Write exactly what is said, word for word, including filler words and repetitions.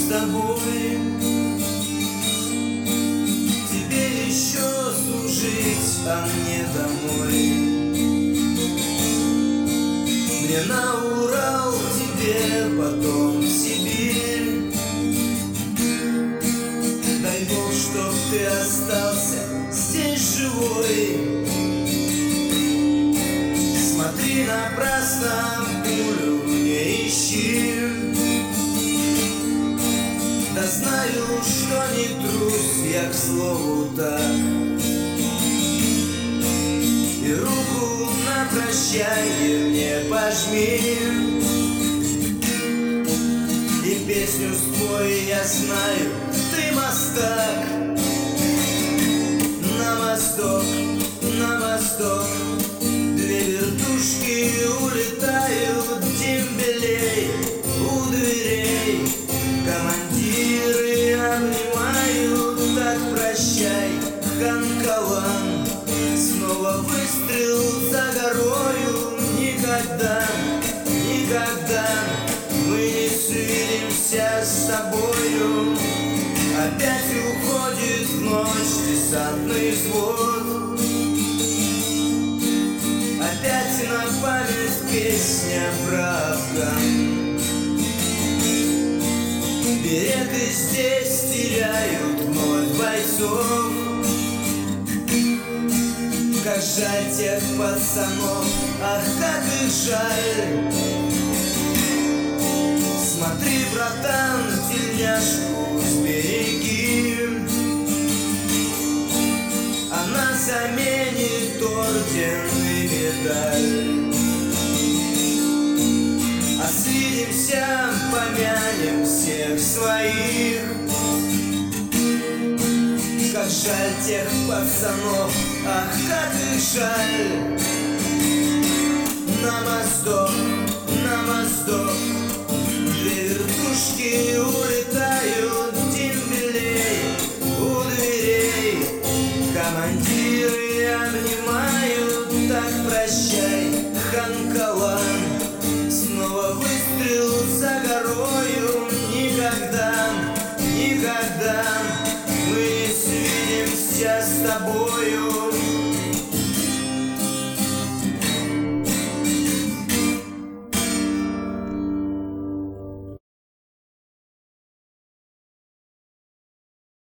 с тобой. Тебе еще служить, а мне домой. Мне на Урал, тебе потом в Сибирь. Дай Бог, чтоб ты остался здесь живой. Смотри, напрасно пулю не ищи. Да знаю, что не трусь я, к слову, так. И руку на прощанье мне пожми. И песню спой, я знаю, ты мастак. На восток, на восток две вертушки улетают дембелей у дверей. Командиры обнимают, так прощай, хан-калан. Снова выстрел за горою. Никогда, никогда мы не свидимся с тобою. Опять уходит в ночь десантный взвод. Опять на память песня про Афган. Береты здесь теряют вновь бойцов. Как жаль тех пацанов, ах, как их жаль. Смотри, братан, тельняшку сбереги. Она заменит орден и медаль. А свидимся, помянем всех своих. Как жаль тех пацанов, ах, как их жаль. На восток, на восток две вертушки улетают дембелей у дверей. Командиры обнимают, так прощай, хан-калан. Снова выстрел за горою. Никогда, никогда мы не свидимся с тобою.